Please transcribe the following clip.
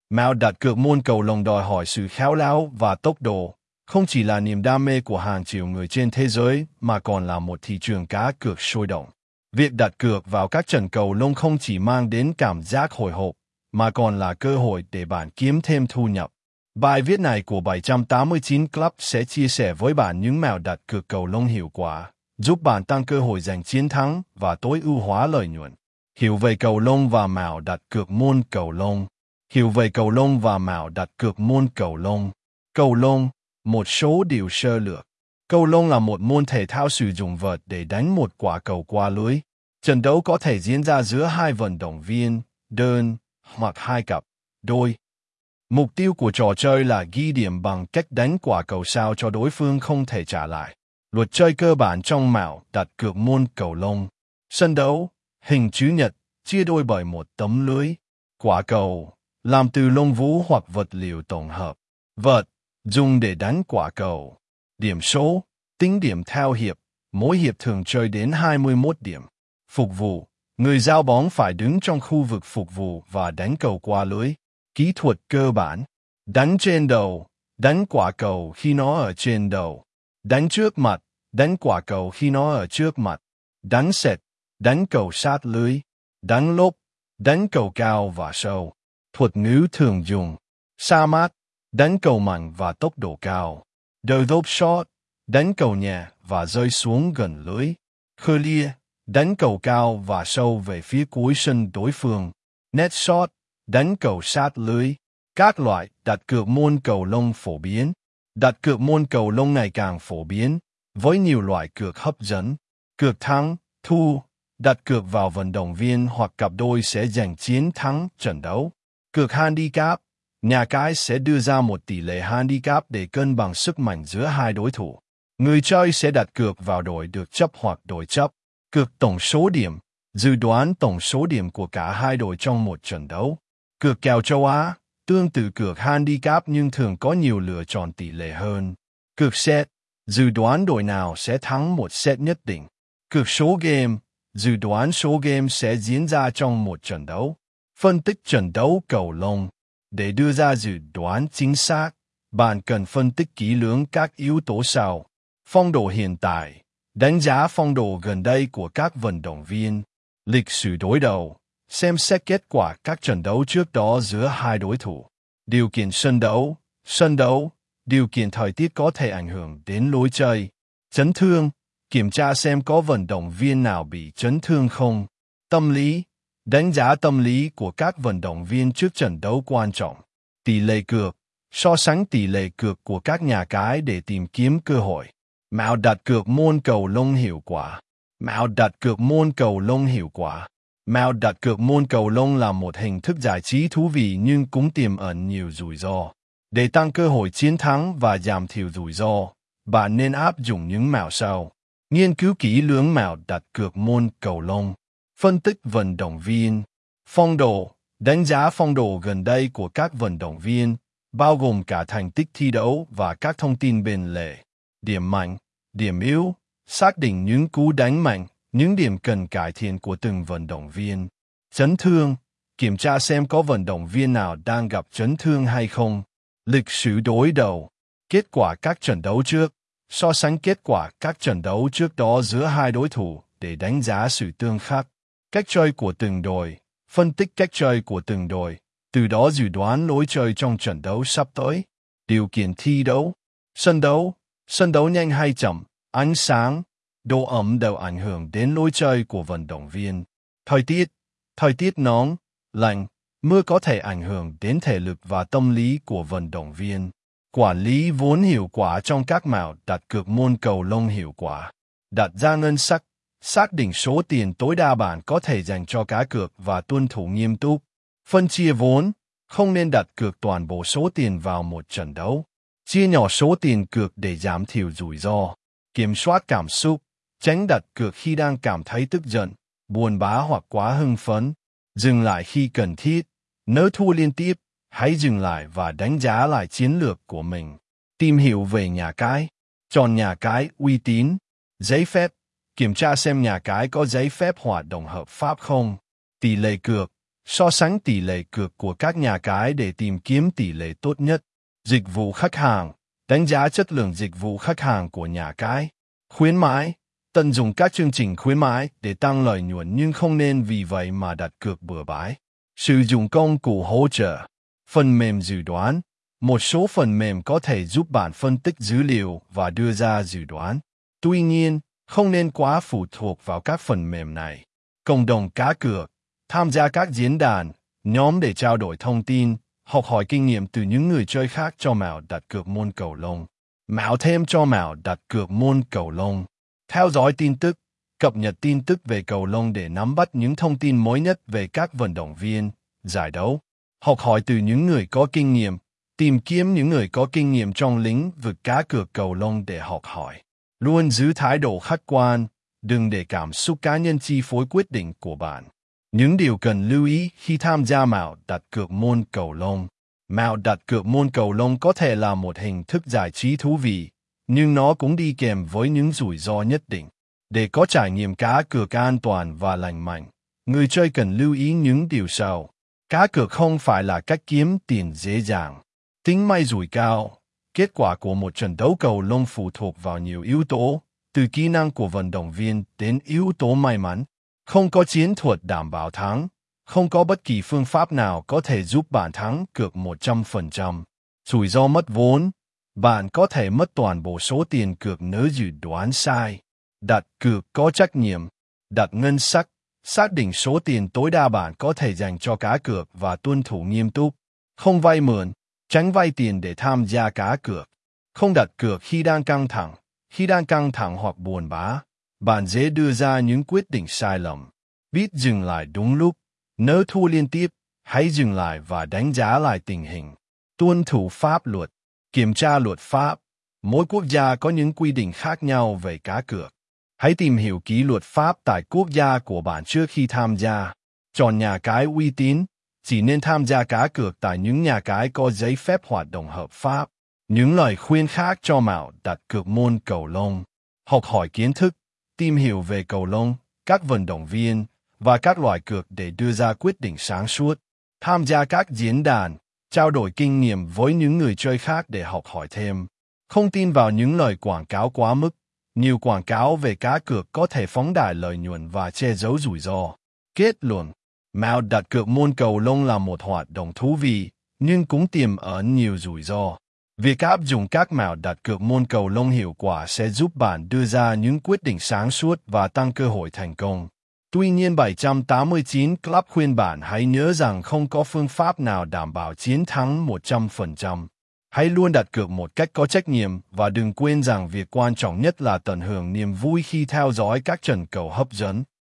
Mạo đặt cược môn cầu lông đòi hỏi sự khéo léo và tốc độ, không chỉ là niềm đam mê của hàng triệu người trên thế giới mà còn là một thị trường cá cược sôi động. Việc đặt cược vào các trận cầu lông không chỉ mang đến cảm giác hồi hộp, mà còn là cơ hội để bạn kiếm thêm thu nhập. Bài viết này của 789 Club sẽ chia sẻ với bạn những mẹo đặt cược cầu lông hiệu quả, giúp bạn tăng cơ hội giành chiến thắng và tối ưu hóa lợi nhuận. Hiểu về cầu lông và mẹo đặt cược môn cầu lông. Hiểu về cầu lông và mẹo đặt cược môn cầu lông. Cầu lông, một số điều sơ lược. Cầu lông là một môn thể thao sử dụng vợt để đánh một quả cầu qua lưới. Trận đấu có thể diễn ra giữa hai vận động viên, đơn, hoặc hai cặp, đôi. Mục tiêu của trò chơi là ghi điểm bằng cách đánh quả cầu sao cho đối phương không thể trả lại. Luật chơi cơ bản trong mẹo đặt cược môn cầu lông. Sân đấu, hình chữ nhật, chia đôi bởi một tấm lưới. Quả cầu, làm từ lông vũ hoặc vật liệu tổng hợp. Vợt, dùng để đánh quả cầu. Điểm số, tính điểm theo hiệp, mỗi hiệp thường chơi đến 21 điểm. Phục vụ, người giao bóng phải đứng trong khu vực phục vụ và đánh cầu qua lưới. Kỹ thuật cơ bản, đánh trên đầu, đánh quả cầu khi nó ở trên đầu. Đánh trước mặt, đánh quả cầu khi nó ở trước mặt. Đánh sệt, đánh cầu sát lưới. Đánh lốp, đánh cầu cao và sâu. Thuật ngữ thường dùng, sa mát, đánh cầu mạnh và tốc độ cao. Drop shot, đánh cầu nhẹ và rơi xuống gần lưới. Clear, đánh cầu cao và sâu về phía cuối sân đối phương. Net shot, đánh cầu sát lưới. Các loại đặt cược môn cầu lông phổ biến. Đặt cược môn cầu lông ngày càng phổ biến, với nhiều loại cược hấp dẫn. Cược thắng, thua, đặt cược vào vận động viên hoặc cặp đôi sẽ giành chiến thắng trận đấu. Cược handicap, nhà cái sẽ đưa ra một tỷ lệ handicap để cân bằng sức mạnh giữa hai đối thủ. Người chơi sẽ đặt cược vào đội được chấp hoặc đội chấp. Cược tổng số điểm, dự đoán tổng số điểm của cả hai đội trong một trận đấu. Cược kèo châu Á, tương tự cược handicap nhưng thường có nhiều lựa chọn tỷ lệ hơn. Cược set, dự đoán đội nào sẽ thắng một set nhất định. Cược số game, dự đoán số game sẽ diễn ra trong một trận đấu. Phân tích trận đấu cầu lông. Để đưa ra dự đoán chính xác, bạn cần phân tích kỹ lưỡng các yếu tố sau. Phong độ hiện tại, đánh giá phong độ gần đây của các vận động viên. Lịch sử đối đầu, xem xét kết quả các trận đấu trước đó giữa hai đối thủ. Điều kiện sân đấu, điều kiện thời tiết có thể ảnh hưởng đến lối chơi. Chấn thương, kiểm tra xem có vận động viên nào bị chấn thương không. Tâm lý, đánh giá tâm lý của các vận động viên trước trận đấu quan trọng. Tỷ lệ cược, so sánh tỷ lệ cược của các nhà cái để tìm kiếm cơ hội. Mẹo đặt cược môn cầu lông hiệu quả. Mẹo đặt cược môn cầu lông hiệu quả. Mẹo đặt cược môn cầu lông là một hình thức giải trí thú vị nhưng cũng tiềm ẩn nhiều rủi ro. Để tăng cơ hội chiến thắng và giảm thiểu rủi ro, bạn nên áp dụng những mẹo sau. Nghiên cứu kỹ lưỡng mẹo đặt cược môn cầu lông. Phân tích vận động viên. Phong độ, đánh giá phong độ gần đây của các vận động viên, bao gồm cả thành tích thi đấu và các thông tin bên lề. Điểm mạnh, điểm yếu, xác định những cú đánh mạnh, những điểm cần cải thiện của từng vận động viên. Chấn thương, kiểm tra xem có vận động viên nào đang gặp chấn thương hay không. Lịch sử đối đầu, kết quả các trận đấu trước, so sánh kết quả các trận đấu trước đó giữa hai đối thủ để đánh giá sự tương khắc. Cách chơi của từng đội, phân tích cách chơi của từng đội, từ đó dự đoán lối chơi trong trận đấu sắp tới. Điều kiện thi đấu, sân đấu nhanh hay chậm, ánh sáng, độ ẩm đều ảnh hưởng đến lối chơi của vận động viên. Thời tiết nóng, lạnh, mưa có thể ảnh hưởng đến thể lực và tâm lý của vận động viên. Quản lý vốn hiệu quả trong các mẹo đặt cược môn cầu lông hiệu quả. Đặt ra ngân sách, xác định số tiền tối đa bạn có thể dành cho cá cược và tuân thủ nghiêm túc. Phân chia vốn, không nên đặt cược toàn bộ số tiền vào một trận đấu. Chia nhỏ số tiền cược để giảm thiểu rủi ro. Kiểm soát cảm xúc, tránh đặt cược khi đang cảm thấy tức giận, buồn bã hoặc quá hưng phấn. Dừng lại khi cần thiết. Nếu thua liên tiếp, hãy dừng lại và đánh giá lại chiến lược của mình. Tìm hiểu về nhà cái. Chọn nhà cái uy tín. Giấy phép. Kiểm tra xem nhà cái có giấy phép hoạt động hợp pháp không. Tỷ lệ cược. so sánh tỷ lệ cược của các nhà cái để tìm kiếm tỷ lệ tốt nhất, dịch vụ khách hàng, đánh giá chất lượng dịch vụ khách hàng của nhà cái, khuyến mãi, tận dụng các chương trình khuyến mãi để tăng lợi nhuận nhưng không nên vì vậy mà đặt cược bừa bãi. Sử dụng công cụ hỗ trợ, phần mềm dự đoán. Một số phần mềm có thể giúp bạn phân tích dữ liệu và đưa ra dự đoán. Tuy nhiên, không nên quá phụ thuộc vào các phần mềm này. Cộng đồng cá cược, tham gia các diễn đàn, nhóm để trao đổi thông tin, học hỏi kinh nghiệm từ những người chơi khác cho mẹo đặt cược môn cầu lông. Mẹo thêm cho mẹo đặt cược môn cầu lông. Theo dõi tin tức, cập nhật tin tức về cầu lông để nắm bắt những thông tin mới nhất về các vận động viên, giải đấu. Học hỏi từ những người có kinh nghiệm, tìm kiếm những người có kinh nghiệm trong lĩnh vực cá cược cầu lông để học hỏi. Luôn giữ thái độ khách quan, đừng để cảm xúc cá nhân chi phối quyết định của bạn. Những điều cần lưu ý khi tham gia mẹo đặt cược môn cầu lông. Mẹo đặt cược môn cầu lông có thể là một hình thức giải trí thú vị, nhưng nó cũng đi kèm với những rủi ro nhất định. Để có trải nghiệm cá cược an toàn và lành mạnh, người chơi cần lưu ý những điều sau. Cá cược không phải là cách kiếm tiền dễ dàng. Tính may rủi cao. Kết quả của một trận đấu cầu lông phụ thuộc vào nhiều yếu tố, từ kỹ năng của vận động viên đến yếu tố may mắn. Không có chiến thuật đảm bảo thắng. Không có bất kỳ phương pháp nào có thể giúp bạn thắng cược 100%. Rủi ro mất vốn. Bạn có thể mất toàn bộ số tiền cược nếu dự đoán sai. Đặt cược có trách nhiệm. Đặt ngân sách. Xác định số tiền tối đa bạn có thể dành cho cá cược và tuân thủ nghiêm túc. Không vay mượn. Tránh vay tiền để tham gia cá cược. Không đặt cược khi đang căng thẳng. Khi đang căng thẳng hoặc buồn bã, bạn dễ đưa ra những quyết định sai lầm. Biết dừng lại đúng lúc. Nếu thua liên tiếp, hãy dừng lại và đánh giá lại tình hình. Tuân thủ pháp luật. Kiểm tra luật pháp. Mỗi quốc gia có những quy định khác nhau về cá cược. Hãy tìm hiểu kỹ luật pháp tại quốc gia của bạn trước khi tham gia. Chọn nhà cái uy tín. Chỉ nên tham gia cá cược tại những nhà cái có giấy phép hoạt động hợp pháp. Những lời khuyên khác cho mẹo đặt cược môn cầu lông. Học hỏi kiến thức, tìm hiểu về cầu lông, các vận động viên và các loại cược để đưa ra quyết định sáng suốt. Tham gia các diễn đàn, trao đổi kinh nghiệm với những người chơi khác để học hỏi thêm. Không tin vào những lời quảng cáo quá mức. Nhiều quảng cáo về cá cược có thể phóng đại lợi nhuận và che giấu rủi ro. Kết luận. Mẹo đặt cược môn cầu lông là một hoạt động thú vị, nhưng cũng tiềm ẩn nhiều rủi ro. Việc áp dụng các mẹo đặt cược môn cầu lông hiệu quả sẽ giúp bạn đưa ra những quyết định sáng suốt và tăng cơ hội thành công. Tuy nhiên 789 Club khuyên bạn hãy nhớ rằng không có phương pháp nào đảm bảo chiến thắng 100%. Hãy luôn đặt cược một cách có trách nhiệm và đừng quên rằng việc quan trọng nhất là tận hưởng niềm vui khi theo dõi các trận cầu hấp dẫn.